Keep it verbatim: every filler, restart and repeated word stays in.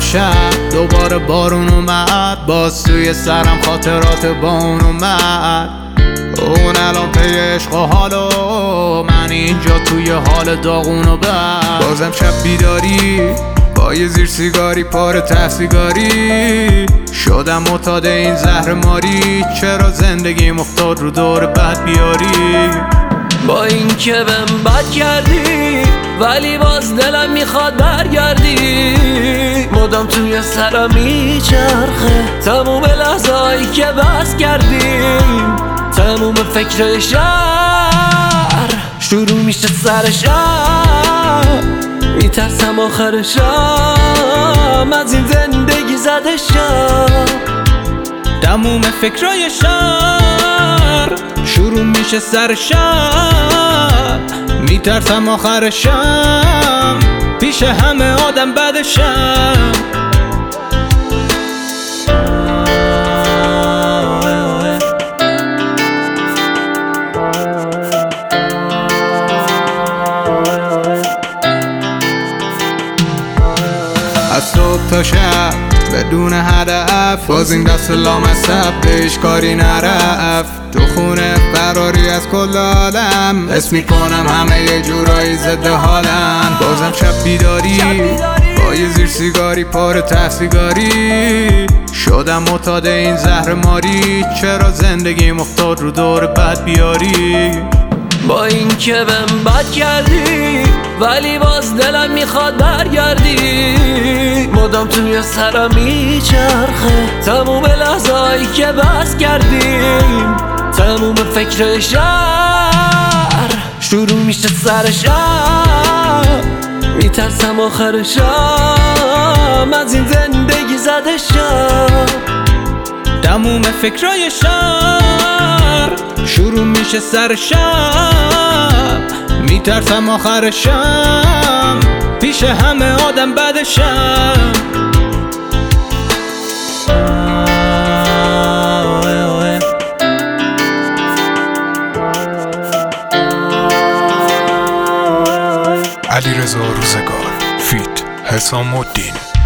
شب دوباره بارون اومد، باز توی سرم خاطرات با اون اومد. اون الان پی عشق و حالو، من اینجا توی حال داغون و بد. بازم شب بیداری با یه زیر سیگاری پاره ته سیگاری، شدم معتاد این زهر ماری. چرا زندگی افتاد رو دور بد بیاری؟ با این که بهم بد کردی ولی باز دلم میخواد برگردی. مدام توی سرم میچرخه تموم لحظه هایی که بس کردیم. تموم فکر شهر شروع میشه سر شب. میترسم آخر شب از این زندگی زده شب. تموم فکرای شهر شروع میشه سر شب. میترسم آخر شب پیش همه آدم بدشم. از صبح تا شب بدون هدف، باز این دست لامصب بهش کاری نرفت. تو خونه فراری از کل عالم، حس میکنم همه یه جورایی ضد حالم. بازم شب بیداری با یه زیر سیگاری پاره ته سیگاری، شدم معتاد این زهر ماری. چرا زندگی افتاد رو دور بد بیاری؟ با این که بهم بد کردی ولی باز دلم میخواد برگردی. مدام توی سرم میچرخه تموم لحظه هایی که بس کردیم. تموم فکر شهر شروع میشه سر شب. میترسم آخر شب از این زندگی زده شب. تموم فکرای شهر شروع میشه سر شب. میترسم آخر شب پیش همه آدم بدشم. علیرضا روزگار فیت حسام الدین.